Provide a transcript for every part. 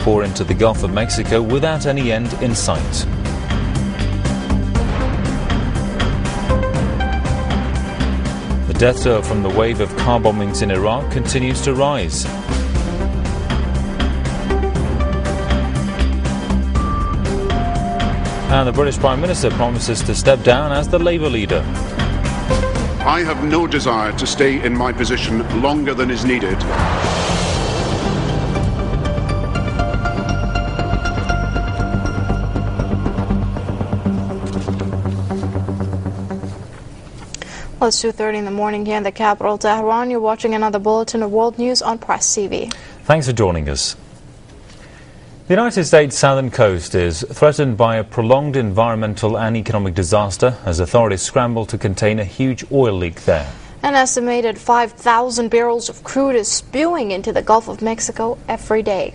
pour into the Gulf of Mexico without any end in sight. The death toll from the wave of car bombings in Iraq continues to rise. And the British Prime Minister promises to step down as the Labour leader. I have no desire to stay in my position longer than is needed. Well, it's 2:30 in the morning here in the capital, Tehran. You're watching another bulletin of world news on Press TV. Thanks for joining us. The United States southern coast is threatened by a prolonged environmental and economic disaster as authorities scramble to contain a huge oil leak there. An estimated 5,000 barrels of crude is spewing into the Gulf of Mexico every day.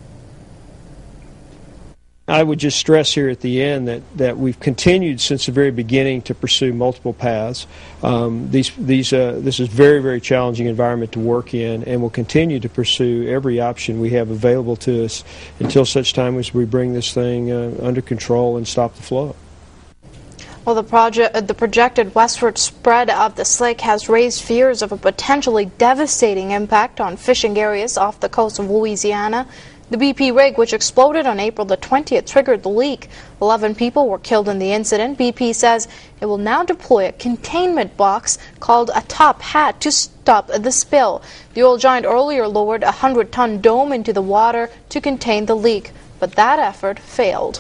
I would just stress here at the end that we've continued since the very beginning to pursue multiple paths. This is very, very challenging environment to work in, and we'll continue to pursue every option we have available to us until such time as we bring this thing under control and stop the flow. Well, the projected westward spread of this lake has raised fears of a potentially devastating impact on fishing areas off the coast of Louisiana. The BP rig, which exploded on April the 20th, triggered the leak. 11 people were killed in the incident. BP says it will now deploy a containment box called a top hat to stop the spill. The oil giant earlier lowered a 100-ton dome into the water to contain the leak, but that effort failed.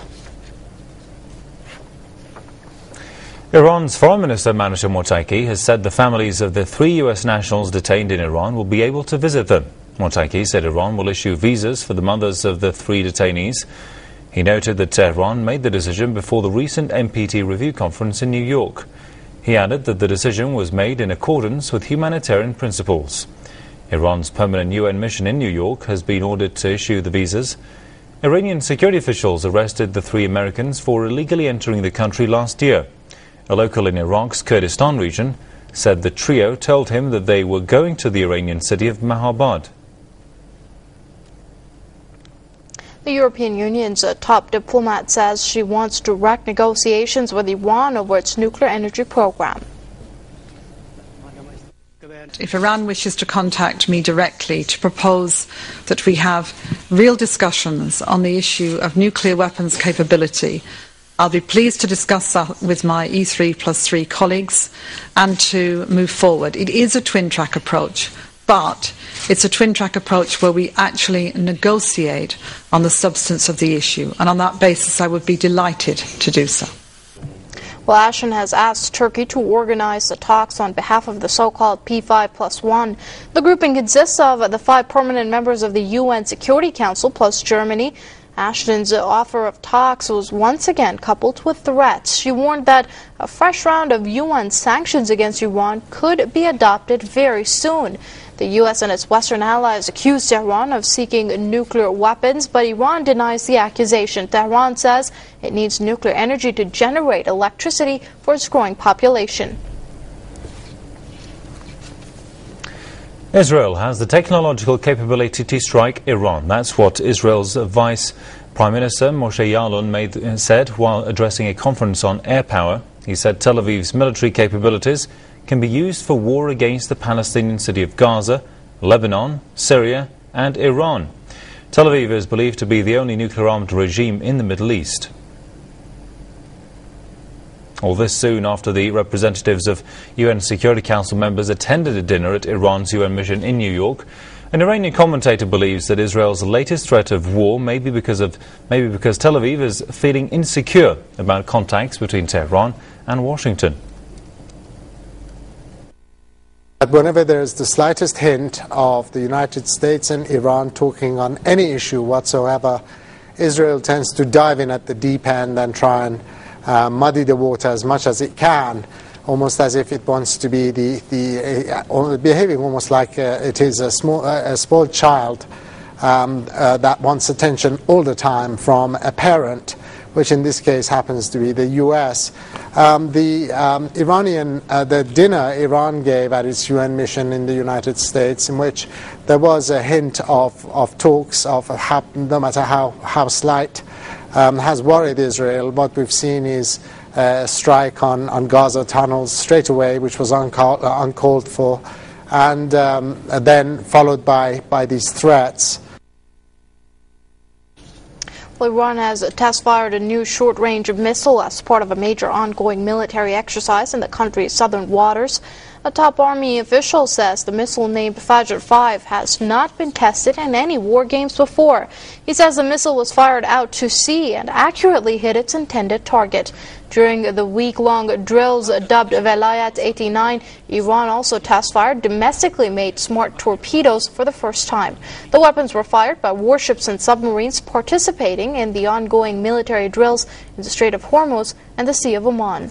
Iran's Foreign Minister Mansour Mottaki has said the families of the 3 U.S. nationals detained in Iran will be able to visit them. Mottaki said Iran will issue visas for the mothers of the 3 detainees. He noted that Tehran made the decision before the recent NPT review conference in New York. He added that the decision was made in accordance with humanitarian principles. Iran's permanent UN mission in New York has been ordered to issue the visas. Iranian security officials arrested the 3 Americans for illegally entering the country last year. A local in Iraq's Kurdistan region said the trio told him that they were going to the Iranian city of Mahabad. The European Union's top diplomat says she wants direct negotiations with Iran over its nuclear energy program. If Iran wishes to contact me directly to propose that we have real discussions on the issue of nuclear weapons capability, I'll be pleased to discuss that with my E3+3 colleagues and to move forward. It is a twin-track approach, but it's a twin-track approach where we actually negotiate on the substance of the issue, and on that basis I would be delighted to do so. Well, Ashton has asked Turkey to organize the talks on behalf of the so-called P5+1. The grouping consists of the 5 permanent members of the UN Security Council plus Germany. Ashton's offer of talks was once again coupled with threats. She warned that a fresh round of UN sanctions against Iran could be adopted very soon. The U.S. and its Western allies accused Tehran of seeking nuclear weapons, but Iran denies the accusation. Tehran says it needs nuclear energy to generate electricity for its growing population. Israel has the technological capability to strike Iran. That's what Israel's Vice Prime Minister Moshe Ya'alon said while addressing a conference on air power. He said Tel Aviv's military capabilities can be used for war against the Palestinian city of Gaza, Lebanon, Syria and Iran. Tel Aviv is believed to be the only nuclear-armed regime in the Middle East. All this soon after the representatives of UN Security Council members attended a dinner at Iran's UN mission in New York. An Iranian commentator believes that Israel's latest threat of war may be because Tel Aviv is feeling insecure about contacts between Tehran and Washington. Whenever there is the slightest hint of the United States and Iran talking on any issue whatsoever, Israel tends to dive in at the deep end and try and muddy the water as much as it can, almost as if it wants to be behaving almost like it is a spoiled child that wants attention all the time from a parent, which in this case happens to be the U.S. The dinner Iran gave at its UN mission in the United States, in which there was a hint of talks of no matter how slight, has worried Israel. What we've seen is a strike on Gaza tunnels straight away, which was uncalled for, and then followed by these threats. Well, Iran has test-fired a new short-range missile as part of a major ongoing military exercise in the country's southern waters. A top army official says the missile named Fajr 5 has not been tested in any war games before. He says the missile was fired out to sea and accurately hit its intended target. During the week-long drills dubbed Velayat 89, Iran also test-fired domestically made smart torpedoes for the first time. The weapons were fired by warships and submarines participating in the ongoing military drills in the Strait of Hormuz and the Sea of Oman.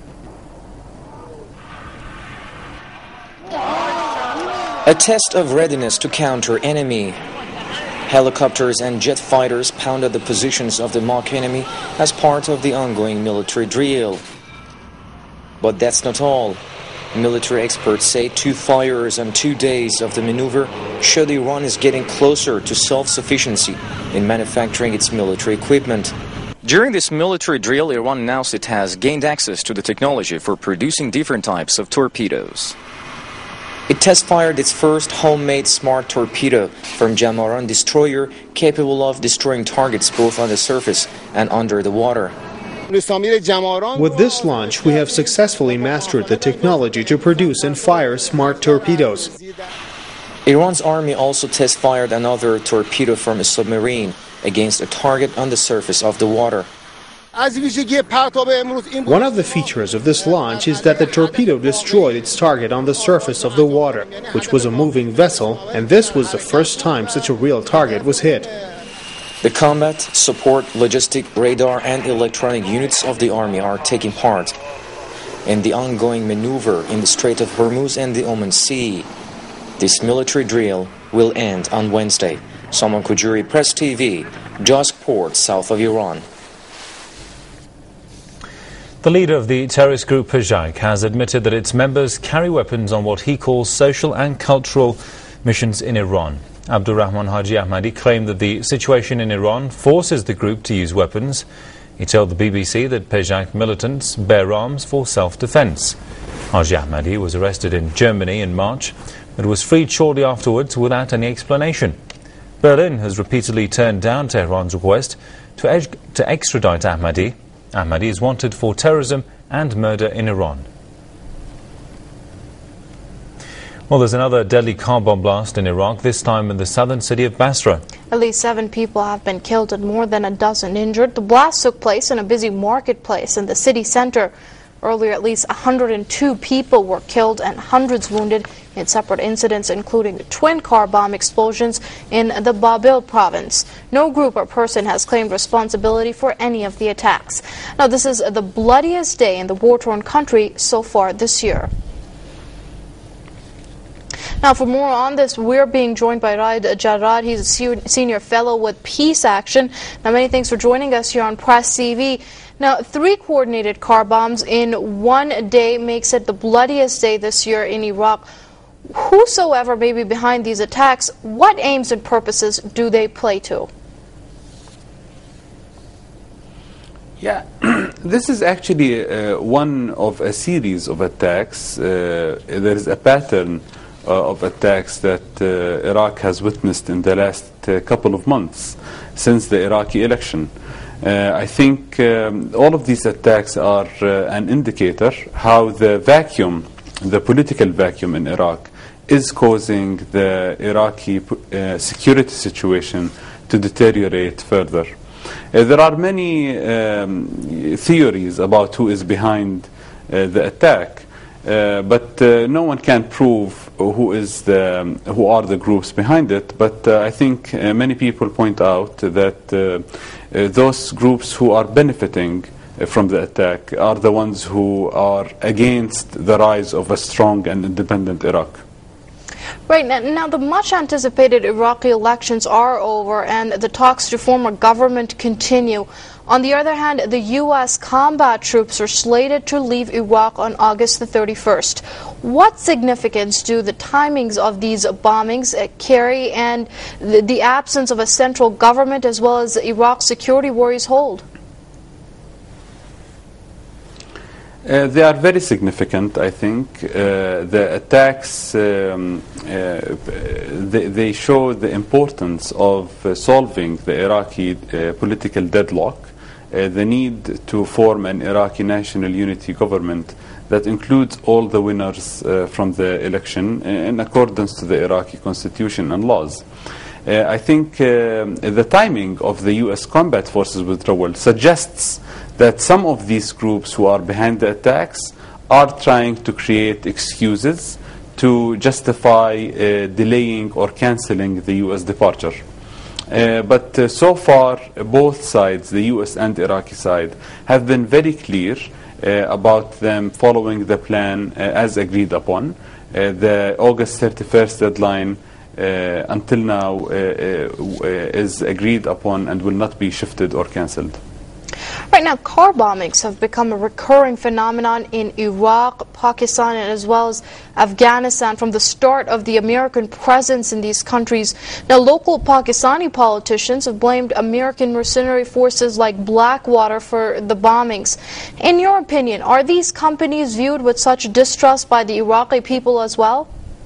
A test of readiness to counter enemy. Helicopters and jet fighters pounded the positions of the mock enemy as part of the ongoing military drill. But that's not all. Military experts say 2 fires and 2 days of the maneuver show that Iran is getting closer to self-sufficiency in manufacturing its military equipment. During this military drill, Iran announced it has gained access to the technology for producing different types of torpedoes. It test-fired its first homemade smart torpedo from Jamaran destroyer, capable of destroying targets both on the surface and under the water. With this launch, we have successfully mastered the technology to produce and fire smart torpedoes. Iran's army also test-fired another torpedo from a submarine against a target on the surface of the water. One of the features of this launch is that the torpedo destroyed its target on the surface of the water, which was a moving vessel, and this was the first time such a real target was hit. The combat, support, logistic, radar and electronic units of the army are taking part in the ongoing maneuver in the Strait of Hormuz and the Oman Sea. This military drill will end on Wednesday. Salman Kujuri, Press TV, Josk Port, south of Iran. The leader of the terrorist group Peshak has admitted that its members carry weapons on what he calls social and cultural missions in Iran. Abdurrahman Haji Ahmadi claimed that the situation in Iran forces the group to use weapons. He told the BBC that Peshak militants bear arms for self-defense. Haji Ahmadi was arrested in Germany in March, but was freed shortly afterwards without any explanation. Berlin has repeatedly turned down Tehran's request to extradite Ahmadi. Ahmadi is wanted for terrorism and murder in Iran. Well, there's another deadly car bomb blast in Iraq, this time in the southern city of Basra. At least 7 people have been killed and more than a dozen injured. The blast took place in a busy marketplace in the city center. Earlier, at least 102 people were killed and hundreds wounded in separate incidents, including twin car bomb explosions in the Babil province. No group or person has claimed responsibility for any of the attacks. Now, this is the bloodiest day in the war-torn country so far this year. Now, for more on this, we're being joined by Raed Jarrad. He's a senior fellow with Peace Action. Now, many thanks for joining us here on Press TV. Now, 3 coordinated car bombs in one day makes it the bloodiest day this year in Iraq. Whosoever may be behind these attacks, what aims and purposes do they play to? Yeah, this is actually one of a series of attacks. There is a pattern of attacks that Iraq has witnessed in the last couple of months since the Iraqi election. I think all of these attacks are an indicator how the vacuum, the political vacuum in Iraq, is causing the Iraqi security situation to deteriorate further. There are many theories about who is behind the attack, but no one can prove who are the groups behind it. But I think many people point out that those groups who are benefiting from the attack are the ones who are against the rise of a strong and independent Iraq. Right, now the much anticipated Iraqi elections are over and the talks to form a government continue. On the other hand, the U.S. combat troops are slated to leave Iraq on August the 31st. What significance do the timings of these bombings carry and the absence of a central government as well as Iraq's security worries hold? They are very significant, I think. The attacks, they show the importance of solving the Iraqi political deadlock, the need to form an Iraqi national unity government that includes all the winners from the election in accordance to the Iraqi constitution and laws. I think the timing of the U.S. combat forces withdrawal suggests that some of these groups who are behind the attacks are trying to create excuses to justify delaying or cancelling the U.S. departure. But so far, both sides, the U.S. and the Iraqi side, have been very clear about them following the plan as agreed upon. The August 31st deadline until now is agreed upon and will not be shifted or cancelled. Right now, car bombings have become a recurring phenomenon in Iraq, Pakistan, and as well as Afghanistan from the start of the American presence in these countries. Now, local Pakistani politicians have blamed American mercenary forces like Blackwater for the bombings. In your opinion, are these companies viewed with such distrust by the Iraqi people as well?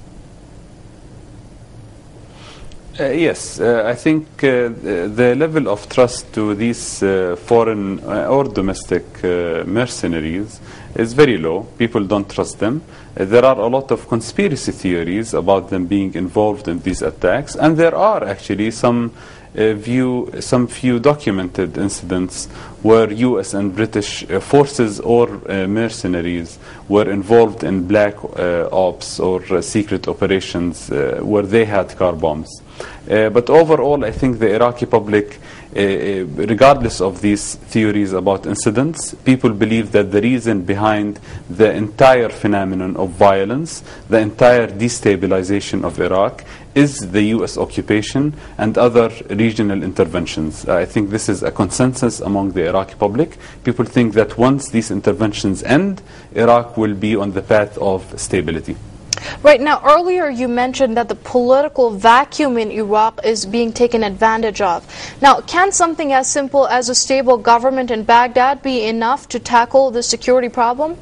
Yes, I think the level of trust to these foreign or domestic mercenaries is very low. People don't trust them. There are a lot of conspiracy theories about them being involved in these attacks, and there are actually some few documented incidents where U.S. and British forces or mercenaries were involved in black ops or secret operations where they had car bombs. But overall, I think the Iraqi public, regardless of these theories about incidents, people believe that the reason behind the entire phenomenon of violence, the entire destabilization of Iraq, is the U.S. occupation and other regional interventions. I think this is a consensus among the Iraqi public. People think that once these interventions end, Iraq will be on the path of stability. Right, now earlier you mentioned that the political vacuum in Iraq is being taken advantage of. Now, can something as simple as a stable government in Baghdad be enough to tackle the security problem?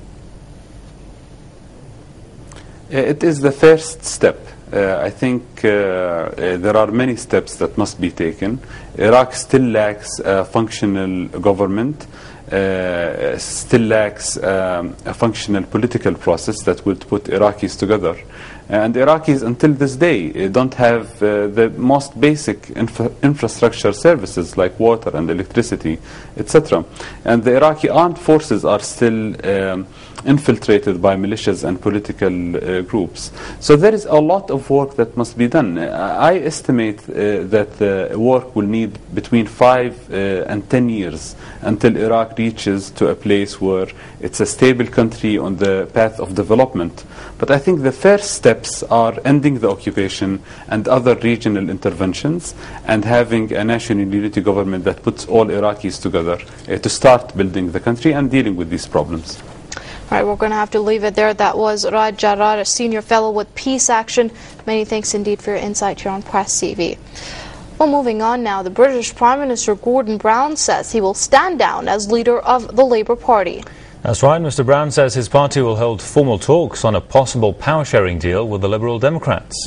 It is the first step. I think there are many steps that must be taken. Iraq still lacks a functional government, still lacks a functional political process that would put Iraqis together. And Iraqis until this day don't have the most basic infrastructure services like water and electricity, etc. And the Iraqi armed forces are still infiltrated by militias and political groups. So there is a lot of work that must be done. I estimate that the work will need between 5 and 10 years until Iraq reaches to a place where it's a stable country on the path of development. But I think the first steps are ending the occupation and other regional interventions and having a national unity government that puts all Iraqis together to start building the country and dealing with these problems. All right, we're going to have to leave it there. That was Raad Jarrar, a senior fellow with Peace Action. Many thanks indeed for your insight here on Press TV. Well, moving on now, the British Prime Minister Gordon Brown says he will stand down as leader of the Labour Party. That's right. Mr. Brown says his party will hold formal talks on a possible power-sharing deal with the Liberal Democrats.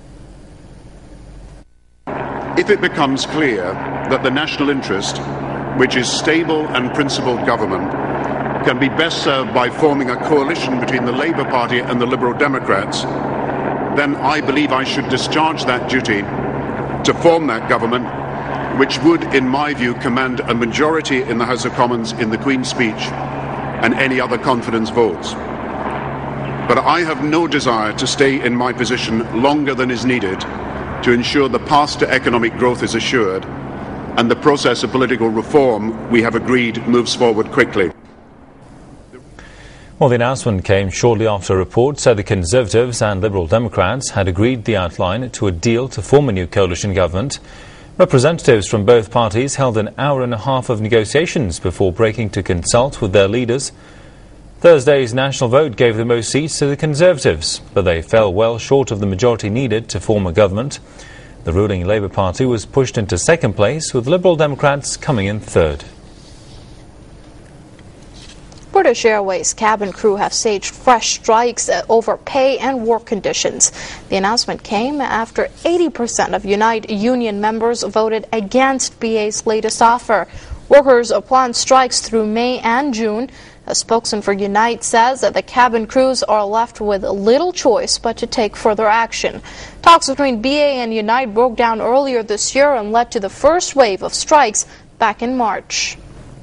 If it becomes clear that the national interest, which is stable and principled government, can be best served by forming a coalition between the Labour Party and the Liberal Democrats, then I believe I should discharge that duty to form that government, which would, in my view, command a majority in the House of Commons in the Queen's speech and any other confidence votes. But I have no desire to stay in my position longer than is needed to ensure the path to economic growth is assured and the process of political reform we have agreed moves forward quickly. Well, the announcement came shortly after a report said the Conservatives and Liberal Democrats had agreed the outline to a deal to form a new coalition government. Representatives from both parties held an hour and a half of negotiations before breaking to consult with their leaders. Thursday's national vote gave the most seats to the Conservatives, but they fell well short of the majority needed to form a government. The ruling Labour Party was pushed into second place, with Liberal Democrats coming in third. British Airways cabin crew have staged fresh strikes over pay and work conditions. The announcement came after 80% of Unite union members voted against BA's latest offer. Workers plan strikes through May and June. A spokesman for Unite says that the cabin crews are left with little choice but to take further action. Talks between BA and Unite broke down earlier this year and led to the first wave of strikes back in March.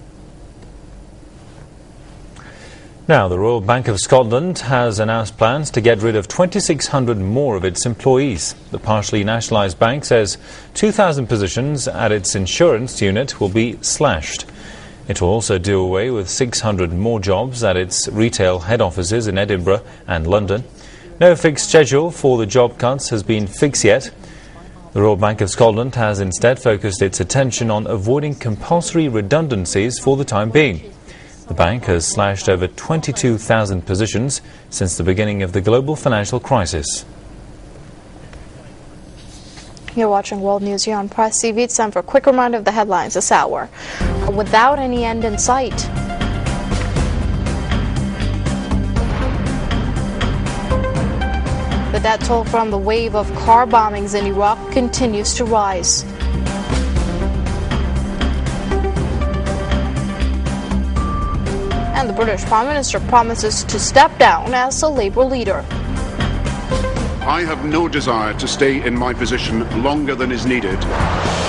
Now, the Royal Bank of Scotland has announced plans to get rid of 2,600 more of its employees. The partially nationalised bank says 2,000 positions at its insurance unit will be slashed. It will also do away with 600 more jobs at its retail head offices in Edinburgh and London. No fixed schedule for the job cuts has been fixed yet. The Royal Bank of Scotland has instead focused its attention on avoiding compulsory redundancies for the time being. The bank has slashed over 22,000 positions since the beginning of the global financial crisis. You're watching World News here on Press TV. It's time for a quick reminder of the headlines this hour. Without any end in sight. The death toll from the wave of car bombings in Iraq continues to rise. And the British Prime Minister promises to step down as a Labour leader. I have no desire to stay in my position longer than is needed